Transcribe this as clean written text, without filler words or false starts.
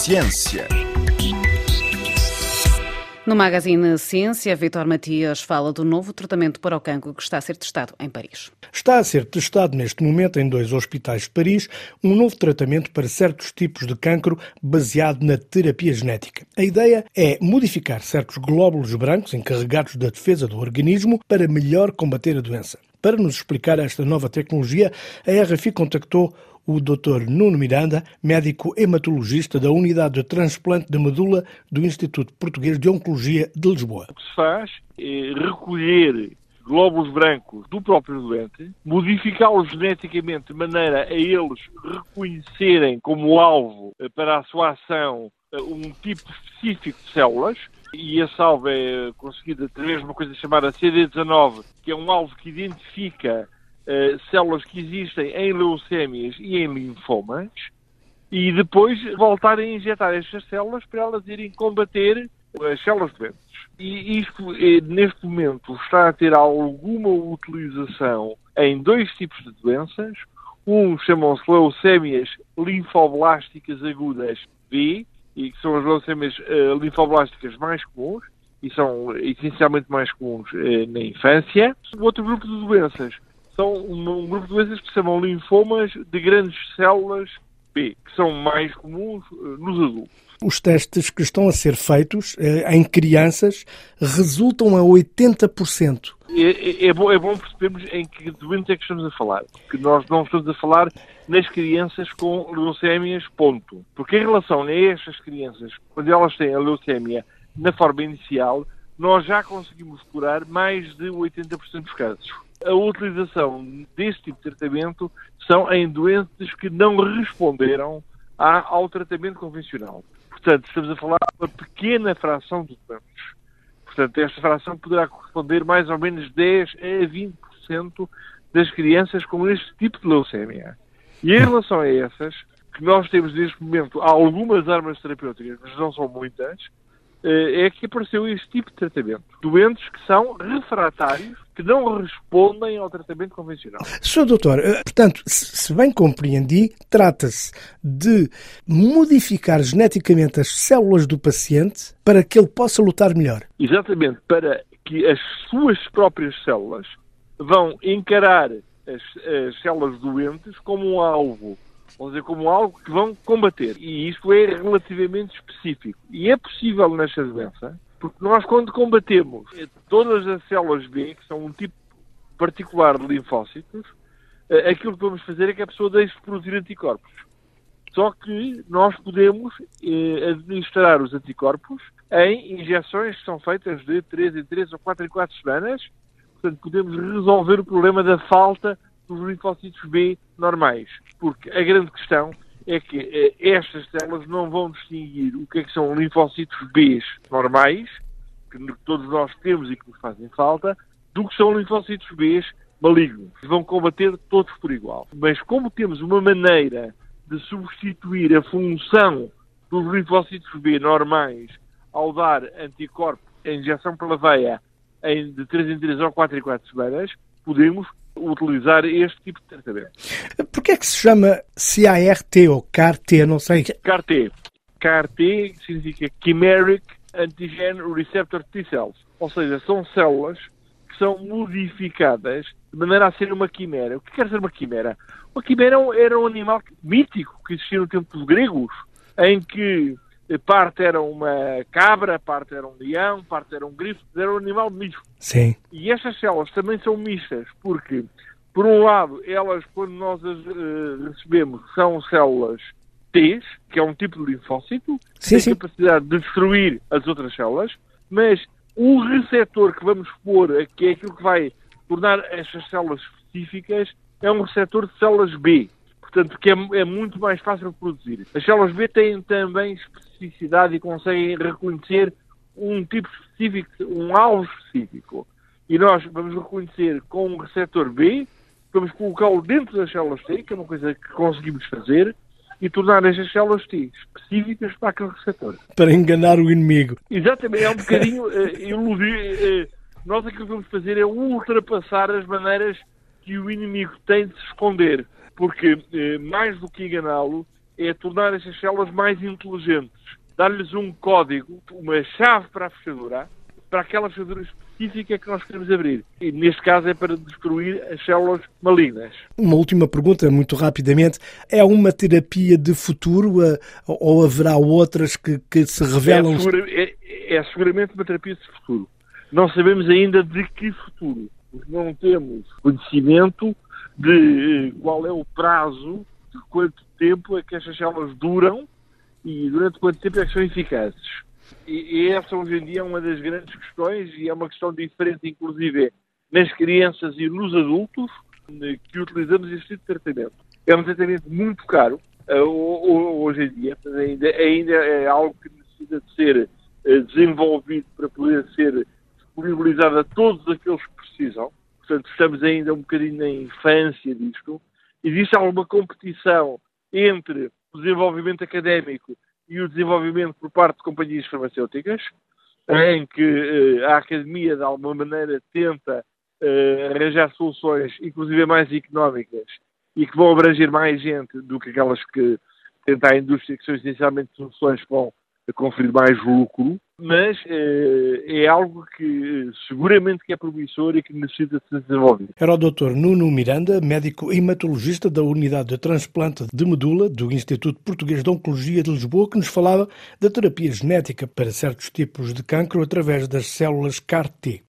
Ciência. No Magazine Ciência, Vítor Matias fala do novo tratamento para o cancro que está a ser testado em Paris. Está a ser testado neste momento em 2 hospitais de Paris um novo tratamento para certos tipos de cancro baseado na terapia genética. A ideia é modificar certos glóbulos brancos encarregados da defesa do organismo para melhor combater a doença. Para nos explicar esta nova tecnologia, a RFI contactou o Dr. Nuno Miranda, médico hematologista da Unidade de Transplante de Medula do Instituto Português de Oncologia de Lisboa. O que se faz é recolher glóbulos brancos do próprio doente, modificá-los geneticamente de maneira a eles reconhecerem como alvo para a sua ação um tipo específico de células, e esse alvo é conseguido através de uma coisa chamada CD19, que é um alvo que identifica células que existem em leucémias e em linfomas, e depois voltar a injetar estas células para elas irem combater as células doentes. E isto, neste momento, está a ter alguma utilização em 2 tipos de doenças. Chamam-se leucémias linfoblásticas agudas B, e que são as leucémias linfoblásticas mais comuns, e são essencialmente mais comuns na infância. O outro grupo de doenças são um grupo de doenças que se chamam linfomas de grandes células B, que são mais comuns nos adultos. Os testes que estão a ser feitos em crianças resultam a 80%. É bom percebermos em que doentes é que estamos a falar. Porque nós não estamos a falar nas crianças com leucémias, ponto. Porque em relação a estas crianças, quando elas têm a leucémia na forma inicial, nós já conseguimos curar mais de 80% dos casos. A utilização deste tipo de tratamento são em doentes que não responderam ao tratamento convencional. Portanto, estamos a falar de uma pequena fração de doentes. Portanto, esta fração poderá corresponder mais ou menos 10 a 20% das crianças com este tipo de leucémia. E em relação a essas, que nós temos neste momento algumas armas terapêuticas, mas não são muitas, é que apareceu este tipo de tratamento. Doentes que são refratários, que não respondem ao tratamento convencional. Sr. Doutor, portanto, se bem compreendi, trata-se de modificar geneticamente as células do paciente para que ele possa lutar melhor. Exatamente, para que as suas próprias células vão encarar as células doentes como um alvo. Vamos dizer, como algo que vão combater. E isto é relativamente específico. E é possível nesta doença, porque nós, quando combatemos todas as células B, que são um tipo particular de linfócitos, aquilo que vamos fazer é que a pessoa deixe de produzir anticorpos. Só que nós podemos administrar os anticorpos em injeções que são feitas de 3 em 3 ou 4 em 4 semanas. Portanto, podemos resolver o problema da falta dos linfócitos B normais. Porque a grande questão é que estas células não vão distinguir o que é que são linfócitos B normais, que todos nós temos e que nos fazem falta, do que são linfócitos B malignos. Vão combater todos por igual. Mas como temos uma maneira de substituir a função dos linfócitos B normais ao dar anticorpos em injeção pela veia de 3 em 3 ou 4 em 4 semanas, podemos utilizar este tipo de tratamento. Porquê é que se chama CAR-T ou CAR-T? Não sei. CAR-T. CAR-T significa Chimeric Antigen Receptor T-cells. Ou seja, são células que são modificadas de maneira a ser uma quimera. O que quer ser uma quimera? Uma quimera era um animal mítico que existia no tempo dos gregos, em que parte era uma cabra, parte era um leão, parte era um grifo, era um animal misto. Sim. E estas células também são mistas, porque, por um lado, elas, quando nós as recebemos, são células T, que é um tipo de linfócito, que tem capacidade de destruir as outras células, mas o receptor que vamos pôr, que é aquilo que vai tornar estas células específicas, é um receptor de células B. Portanto, que é muito mais fácil de produzir. As células B têm também especificidade e conseguem reconhecer um tipo específico, um alvo específico. E nós vamos reconhecer com um receptor B, vamos colocá-lo dentro das células T, que é uma coisa que conseguimos fazer, e tornar estas células T específicas para aquele receptor. Para enganar o inimigo. Exatamente, é um bocadinho iludir. Nós aquilo que vamos fazer é ultrapassar as maneiras que o inimigo tem de se esconder. Porque, mais do que enganá-lo, é tornar essas células mais inteligentes. Dar-lhes um código, uma chave para a fechadura, para aquela fechadura específica que nós queremos abrir. E neste caso é para destruir as células malignas. Uma última pergunta, muito rapidamente. É uma terapia de futuro ou haverá outras que se revelam? É seguramente uma terapia de futuro. Não sabemos ainda de que futuro. Não temos conhecimento de qual é o prazo, de quanto tempo é que estas células duram e durante quanto tempo é que são eficazes. E essa hoje em dia é uma das grandes questões e é uma questão diferente, inclusive, nas crianças e nos adultos que utilizamos este tipo de tratamento. É um tratamento muito caro hoje em dia, mas ainda é algo que necessita de ser desenvolvido para poder ser disponibilizado a todos aqueles que precisam. Portanto, estamos ainda um bocadinho na infância disto. Existe alguma competição entre o desenvolvimento académico e o desenvolvimento por parte de companhias farmacêuticas, em que a academia, de alguma maneira, tenta arranjar soluções, inclusive mais económicas, e que vão abranger mais gente do que aquelas que tenta a indústria, que são essencialmente soluções que vão conferir mais lucro, mas é algo que seguramente que é promissor e que necessita de ser desenvolvido. Era o Dr. Nuno Miranda, médico hematologista da Unidade de Transplante de Medula do Instituto Português de Oncologia de Lisboa, que nos falava da terapia genética para certos tipos de cancro através das células CAR-T.